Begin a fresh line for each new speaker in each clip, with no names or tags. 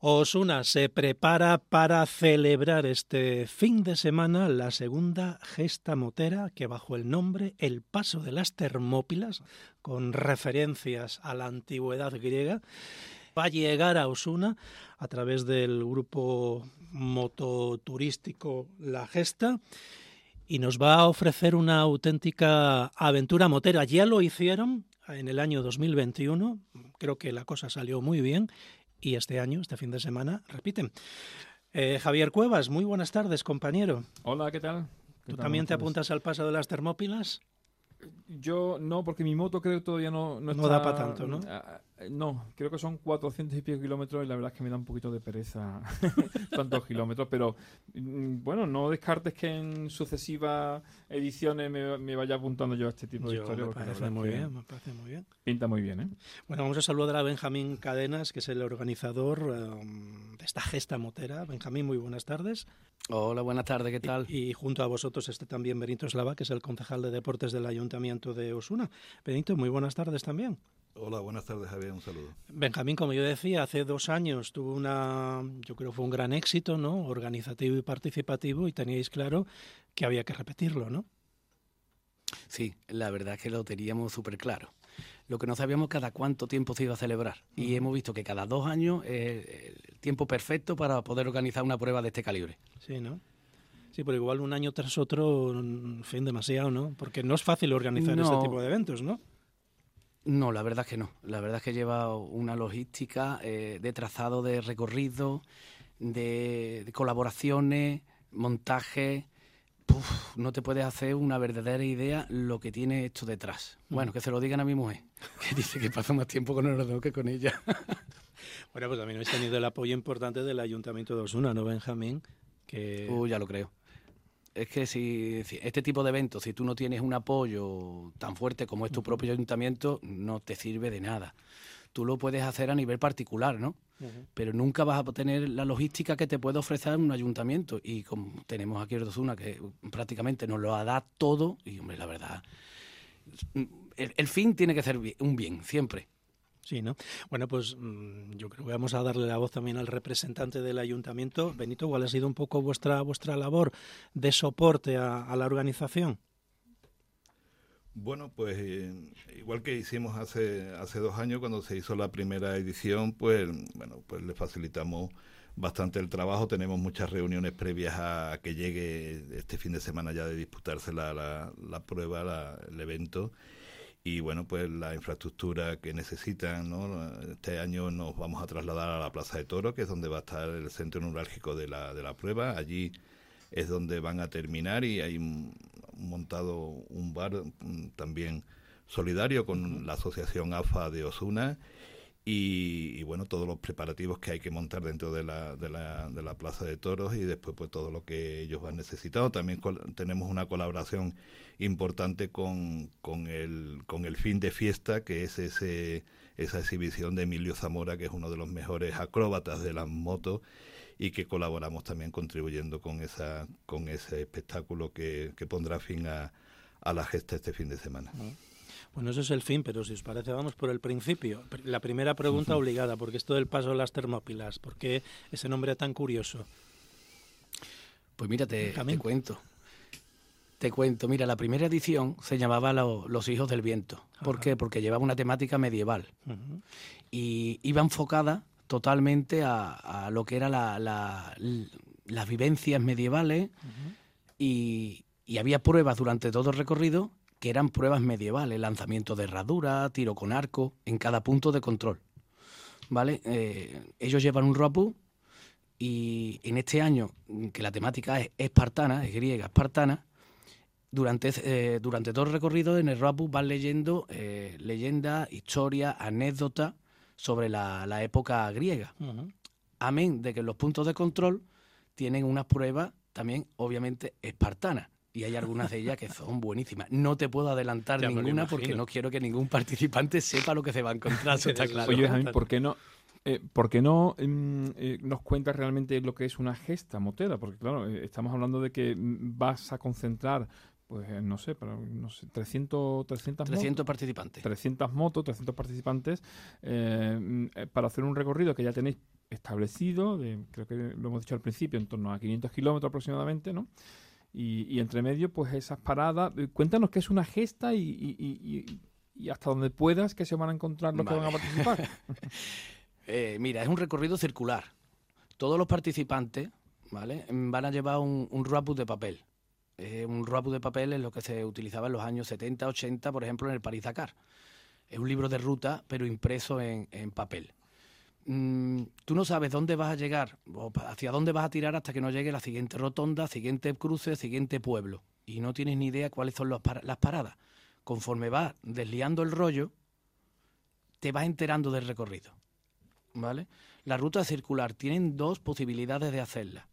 Osuna se prepara para celebrar este fin de semana la segunda gesta motera que bajo el nombre El Paso de las Termópilas, con referencias a la antigüedad griega, va a llegar a Osuna a través del grupo mototurístico La Gesta y nos va a ofrecer una auténtica aventura motera. Ya lo hicieron en el año 2021, creo que la cosa salió muy bien. Y este año, este fin de semana, repiten. Javier Cuevas, muy buenas tardes, compañero.
Hola, ¿qué tal?
¿Tú también te apuntas al Paso de las Termópilas?
Yo no, porque mi moto creo que todavía no está...
No da para tanto, ¿no?
No, creo que son 400 y pico kilómetros y la verdad es que me da un poquito de pereza tantos kilómetros, pero bueno, no descartes que en sucesivas ediciones me vaya apuntando yo a este tipo de historias.
Me parece muy bien.
Pinta muy bien, ¿eh?
Bueno, vamos a saludar a Benjamín Cadenas, que es el organizador de esta gesta motera. Benjamín, muy buenas tardes.
Hola, buenas tardes, ¿qué tal?
Y junto a vosotros también Benito Eslava, que es el concejal de deportes del Ayuntamiento de Osuna. Benito, muy buenas tardes también.
Hola, buenas tardes, Javier, un saludo.
Benjamín, como yo decía, hace 2 años tuvo yo creo que fue un gran éxito, ¿no? Organizativo y participativo, y teníais claro que había que repetirlo, ¿no?
Sí, la verdad es que lo teníamos súper claro. Lo que no sabíamos cada cuánto tiempo se iba a celebrar. Y hemos visto que cada 2 años es el tiempo perfecto para poder organizar una prueba de este calibre.
Sí, ¿no? Sí, pero igual un año tras otro, en fin, demasiado, ¿no? Porque no es fácil organizar este tipo de eventos, ¿no?
No, la verdad es que no. La verdad es que lleva una logística de trazado de recorrido, de colaboraciones, montaje. No te puedes hacer una verdadera idea lo que tiene esto detrás. Bueno, que se lo digan a mi mujer, que dice que pasa más tiempo con el ordenador que con ella.
Bueno, pues también habéis tenido el apoyo importante del Ayuntamiento de Osuna, ¿no, Benjamín?
Ya lo creo. Es que si este tipo de eventos, si tú no tienes un apoyo tan fuerte como es tu propio ayuntamiento, no te sirve de nada. Tú lo puedes hacer a nivel particular, ¿no? Pero nunca vas a tener la logística que te puede ofrecer un ayuntamiento. Y como tenemos aquí en Osuna, que prácticamente nos lo da todo, y hombre, la verdad, el fin tiene que ser un bien, siempre.
Sí, ¿no? Bueno, pues yo creo que vamos a darle la voz también al representante del ayuntamiento. Benito, ¿cuál ha sido un poco vuestra labor de soporte a la organización?
Bueno, pues igual que hicimos hace 2 años cuando se hizo la primera edición, pues bueno, pues le facilitamos bastante el trabajo. Tenemos muchas reuniones previas a que llegue este fin de semana ya de disputarse la prueba, el evento. Y bueno, pues la infraestructura que necesitan, ¿no? Este año nos vamos a trasladar a la Plaza de Toros, que es donde va a estar el centro neurálgico de la prueba. Allí es donde van a terminar y hay montado un bar también solidario con la asociación AFA de Osuna y bueno, todos los preparativos que hay que montar dentro de la Plaza de Toros y después pues todo lo que ellos van necesitando. También tenemos una colaboración importante con el fin de fiesta, que es esa exhibición de Emilio Zamora, que es uno de los mejores acróbatas de las motos, y que colaboramos también contribuyendo con ese espectáculo que pondrá fin a la gesta este fin de semana.
Bueno, eso es el fin, pero si os parece vamos por el principio. La primera pregunta obligada, porque esto del Paso de las Termópilas, ¿por qué ese nombre tan curioso?
Pues mira, te cuento. Te cuento, mira, la primera edición se llamaba Los Hijos del Viento. ¿Por qué? Porque llevaba una temática medieval y iba enfocada totalmente a lo que eran las vivencias medievales y había pruebas durante todo el recorrido que eran pruebas medievales, lanzamiento de herradura, tiro con arco, en cada punto de control, ¿vale? Ellos llevan un roapú y en este año, que la temática es espartana, es griega, espartana, durante todo el recorrido en el roapú van leyendo leyendas, historias, anécdotas sobre la época griega. Amén de que los puntos de control tienen unas pruebas también, obviamente, espartanas. Y hay algunas de ellas que son buenísimas. No te puedo adelantar ninguna porque no quiero que ningún participante sepa lo que se va a encontrar, eso está claro.
Oye, Jaime, ¿por qué no nos cuentas realmente lo que es una gesta motera? Porque claro, estamos hablando de que vas a concentrar, pues no sé, 300
participantes.
300 motos, 300 participantes para hacer un recorrido que ya tenéis establecido, creo que lo hemos dicho al principio, en torno a 500 kilómetros aproximadamente, ¿no? Y entre medio, pues esas paradas. Cuéntanos qué es una gesta y hasta donde puedas que se van a encontrar los que van a participar.
Mira, es un recorrido circular. Todos los participantes, ¿vale?, van a llevar un roadbook de papel. Un roadbook de papel es lo que se utilizaba en los años 70, 80, por ejemplo, en el París-Dakar. Es un libro de ruta, pero impreso en papel. Tú no sabes dónde vas a llegar o hacia dónde vas a tirar hasta que no llegue la siguiente rotonda, siguiente cruce, siguiente pueblo. Y no tienes ni idea cuáles son las paradas. Conforme vas desliando el rollo, te vas enterando del recorrido, ¿vale? La ruta circular tienen dos posibilidades de hacerla.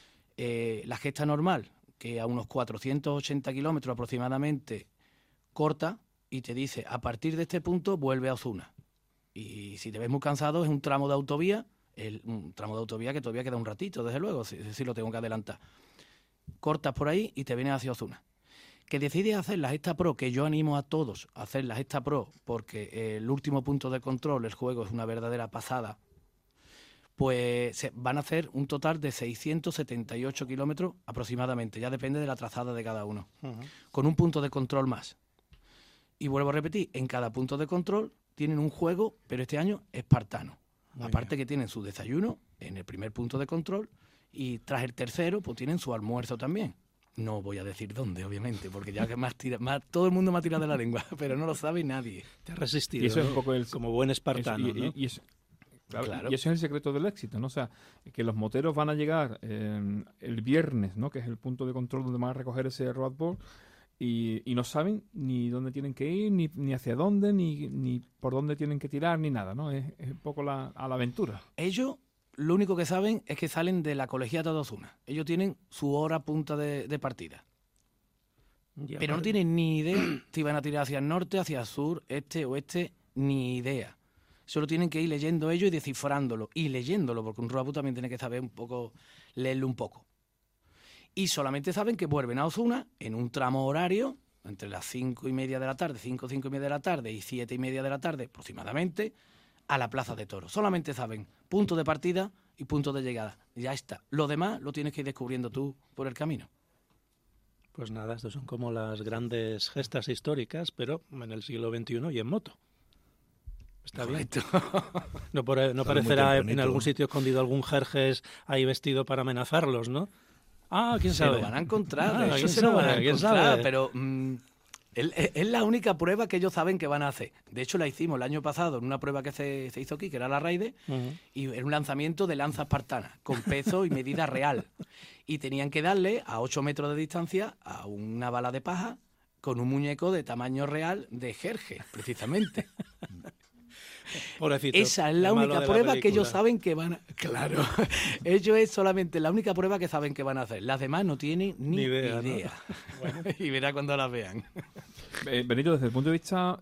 La gesta normal, que a unos 480 kilómetros aproximadamente corta y te dice, a partir de este punto vuelve a Osuna. Y si te ves muy cansado, es un tramo de autovía, un tramo de autovía que todavía queda un ratito, desde luego, si lo tengo que adelantar. Cortas por ahí y te vienes hacia Osuna. Que decides hacer la gesta pro, que yo animo a todos a hacer la gesta pro, porque el último punto de control, el juego es una verdadera pasada, pues se van a hacer un total de 678 kilómetros aproximadamente, ya depende de la trazada de cada uno, con un punto de control más. Y vuelvo a repetir, en cada punto de control tienen un juego, pero este año espartano. Aparte que tienen su desayuno en el primer punto de control y tras el tercero pues tienen su almuerzo también. No voy a decir dónde, obviamente, porque ya que todo el mundo me ha tirado de la lengua, pero no lo sabe nadie.
Te has resistido,
y eso es un poco
como buen espartano, ¿no?
Claro. Y eso es el secreto del éxito, ¿no? O sea, que los moteros van a llegar el viernes, ¿no?, que es el punto de control donde van a recoger ese roadboard, y no saben ni dónde tienen que ir, ni hacia dónde, ni por dónde tienen que tirar, ni nada, ¿no? Es un poco a la aventura.
Ellos lo único que saben es que salen de la colegiata de Osuna. Ellos tienen su hora punta de partida. Pero no tienen ni idea si van a tirar hacia el norte, hacia el sur, este, oeste, ni idea. Solo tienen que ir leyendo ellos y descifrándolo. Y leyéndolo, porque un roadbook también tiene que saber un poco, leerlo un poco. Y solamente saben que vuelven a Osuna en un tramo horario, entre las 5:30 de la tarde, 5:30 de la tarde y 7:30 de la tarde aproximadamente, a la Plaza de Toros. Solamente saben punto de partida y punto de llegada. Ya está. Lo demás lo tienes que ir descubriendo tú por el camino.
Pues nada, estos son como las grandes gestas históricas, pero en el siglo XXI y en moto. Está
Correcto.
Bien. No parecerá en algún sitio escondido algún Jerjes ahí vestido para amenazarlos, ¿no? ¿Quién sabe?
Se lo van a encontrar, eso se lo van a encontrar, pero es la única prueba que ellos saben que van a hacer. De hecho, la hicimos el año pasado en una prueba que se hizo aquí, que era la Raide, y era un lanzamiento de lanza espartana, con peso y medida real. Y tenían que darle a 8 metros de distancia a una bala de paja con un muñeco de tamaño real de Jerjes, precisamente.
Pobrecito,
esa es la única prueba que ellos saben que van a... Claro, ellos es solamente la única prueba que saben que van a hacer. Las demás no tienen ni idea. ¿No? Bueno. Y verá cuando las vean.
Benito, desde el punto de vista,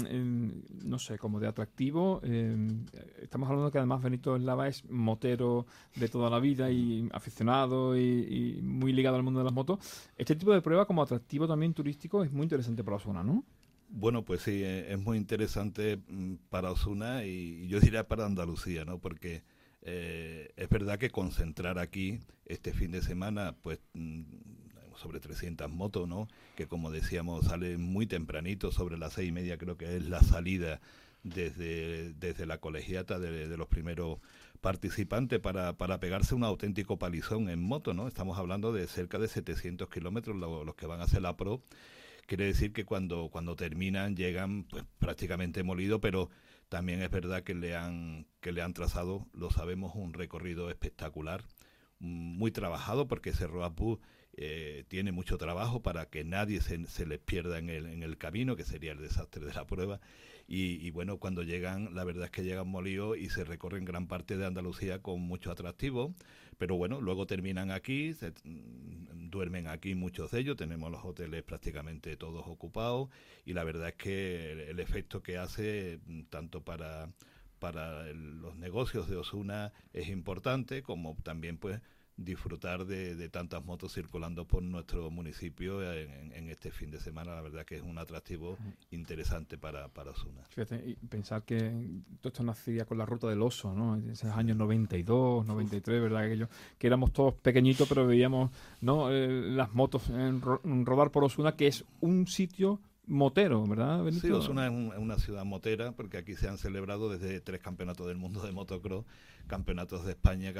no sé, como de atractivo, estamos hablando que además Benito Eslava es motero de toda la vida y aficionado y muy ligado al mundo de las motos. Este tipo de prueba como atractivo también turístico es muy interesante para Osuna, ¿no?
Bueno, pues sí, es muy interesante para Osuna y yo diría para Andalucía, ¿no? Porque es verdad que concentrar aquí este fin de semana, pues sobre 300 motos, ¿no? Que como decíamos salen muy tempranito, sobre las 6:30 creo que es la salida desde la colegiata de los primeros participantes para pegarse un auténtico palizón en moto, ¿no? Estamos hablando de cerca de 700 kilómetros los que van a hacer la Pro. Quiere decir que cuando terminan llegan pues prácticamente molidos, pero también es verdad que le han trazado, lo sabemos, un recorrido espectacular, muy trabajado, porque ese roadbook tiene mucho trabajo para que nadie se les pierda en el camino, que sería el desastre de la prueba. Y bueno, cuando llegan, la verdad es que llegan molidos y se recorren gran parte de Andalucía con mucho atractivo. Pero bueno, luego terminan aquí, duermen aquí muchos de ellos, tenemos los hoteles prácticamente todos ocupados y la verdad es que el efecto que hace tanto para los negocios de Osuna es importante, como también pues disfrutar de tantas motos circulando por nuestro municipio en este fin de semana. La verdad que es un atractivo interesante para Osuna.
Fíjate, y pensar que todo esto nacía con la ruta del oso, ¿no? En esos años 92, 93, ¿verdad? Que éramos todos pequeñitos, pero veíamos, ¿no? Las motos rodar por Osuna, que es un sitio motero, ¿verdad, Benito?
Sí, Osuna es una ciudad motera, porque aquí se han celebrado desde 3 campeonatos del mundo de motocross, campeonatos de España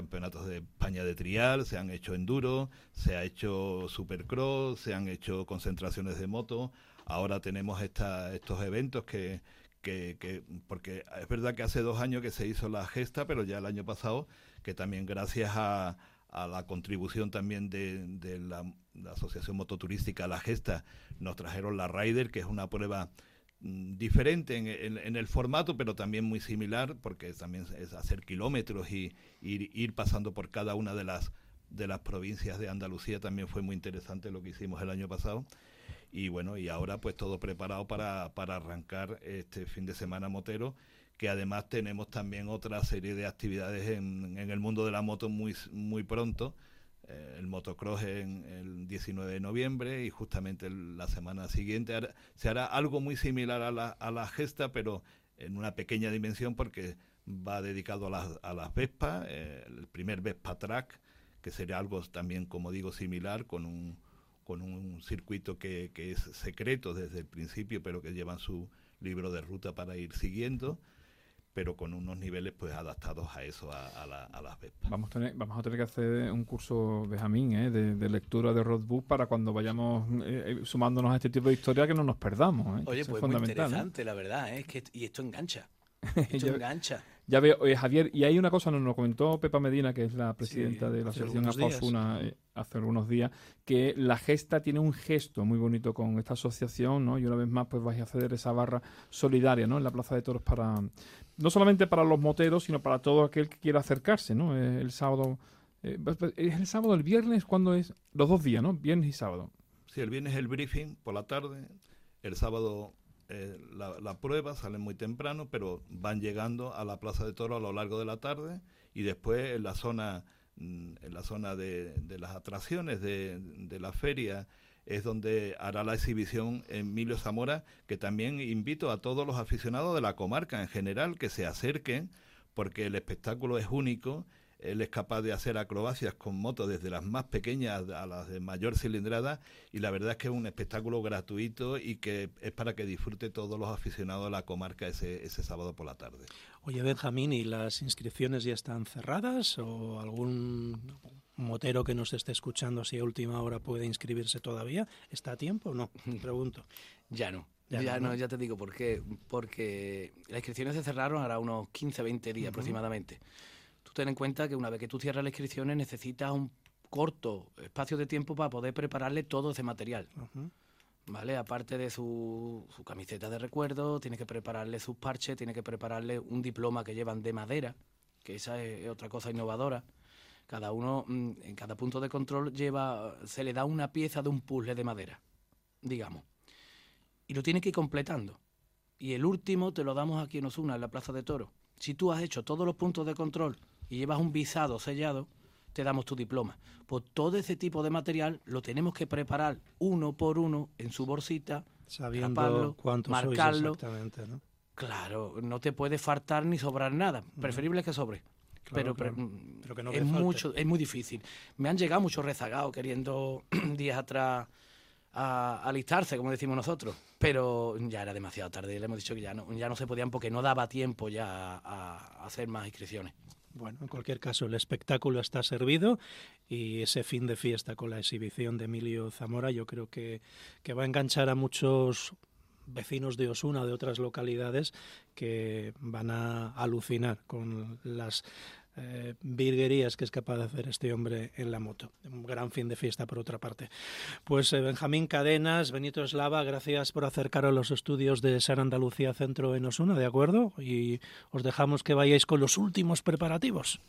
de trial, se han hecho enduro, se ha hecho supercross, se han hecho concentraciones de moto. Ahora tenemos estos eventos que porque es verdad que hace 2 años que se hizo la gesta, pero ya el año pasado, que también gracias a la contribución también de la Asociación Mototurística La Gesta, nos trajeron la Rider, que es una prueba diferente en el formato, pero también muy similar, porque también es hacer kilómetros y ir pasando por cada una de las provincias de Andalucía. También fue muy interesante lo que hicimos el año pasado. Y bueno, y ahora pues todo preparado para arrancar este fin de semana motero, que además tenemos también otra serie de actividades en el mundo de la moto muy pronto. El motocross en el 19 de noviembre y justamente la semana siguiente se hará algo muy similar a la gesta, pero en una pequeña dimensión, porque va dedicado a las Vespa, el primer Vespa Track, que sería algo también, como digo, similar, con un circuito que es secreto desde el principio, pero que llevan su libro de ruta para ir siguiendo, pero con unos niveles pues adaptados a eso, a las Vespas.
Vamos a tener que hacer un curso, Benjamín, de lectura de roadbook para cuando vayamos sumándonos a este tipo de historia, que no nos perdamos.
Oye, pues muy interesante, la verdad, y esto engancha. Engancha.
Ya veo, Javier, y hay una cosa, nos lo comentó Pepa Medina, que es la presidenta de la Asociación Osuna hace algunos días, que la gesta tiene un gesto muy bonito con esta asociación, ¿no? Y una vez más pues vais a hacer esa barra solidaria, ¿no? En la Plaza de Toros, no solamente para los moteros, sino para todo aquel que quiera acercarse, ¿no? El sábado, ¿es el sábado, el viernes? ¿Cuándo es? Los 2 días, ¿no? Viernes y sábado.
Sí, el viernes es el briefing por la tarde, el sábado la prueba, salen muy temprano, pero van llegando a la Plaza de Toros a lo largo de la tarde, y después en la zona de las atracciones de la feria es donde hará la exhibición Emilio Zamora, que también invito a todos los aficionados de la comarca en general que se acerquen, porque el espectáculo es único. Él es capaz de hacer acrobacias con motos desde las más pequeñas a las de mayor cilindrada, y la verdad es que es un espectáculo gratuito y que es para que disfrute todos los aficionados de la comarca ese sábado por la tarde.
Oye, Benjamín, ¿y las inscripciones ya están cerradas? ¿O algún motero que nos esté escuchando, si a última hora puede inscribirse todavía? ¿Está a tiempo o no? Te pregunto.
Ya no. Ya te digo por qué. Porque las inscripciones se cerraron ahora unos 15-20 días aproximadamente. Tú ten en cuenta que una vez que tú cierras las inscripciones necesitas un corto espacio de tiempo para poder prepararle todo ese material. ¿Vale? Aparte de su camiseta de recuerdo, tienes que prepararle sus parches, tienes que prepararle un diploma que llevan de madera, que esa es otra cosa innovadora. Cada uno, en cada punto de control, se le da una pieza de un puzzle de madera, digamos. Y lo tienes que ir completando. Y el último te lo damos aquí en Osuna, en la Plaza de Toros. Si tú has hecho todos los puntos de control y llevas un visado sellado, te damos tu diploma. Pues todo ese tipo de material lo tenemos que preparar uno por uno en su bolsita,
sabiendo cuántos
marcarlo.
Sois exactamente, ¿no?
Claro, no te puede faltar ni sobrar nada. Preferible que sobre.
Claro,
pero
que no
es muy difícil. Me han llegado muchos rezagados queriendo días atrás a alistarse, como decimos nosotros, pero ya era demasiado tarde. Le hemos dicho que ya no se podían, porque no daba tiempo ya a hacer más inscripciones.
Bueno, en cualquier caso, el espectáculo está servido, y ese fin de fiesta con la exhibición de Emilio Zamora yo creo que va a enganchar a muchos vecinos de Osuna, de otras localidades, que van a alucinar con las virguerías que es capaz de hacer este hombre en la moto. Un gran fin de fiesta, por otra parte. Pues Benjamín Cadenas, Benito Eslava, gracias por acercaros a los estudios de San Andalucía Centro en Osuna, ¿de acuerdo? Y os dejamos que vayáis con los últimos preparativos.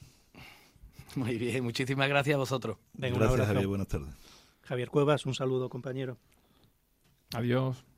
Muy bien, muchísimas gracias a vosotros.
Venga, gracias, Javier, buenas tardes.
Javier Cuevas, un saludo, compañero.
Adiós.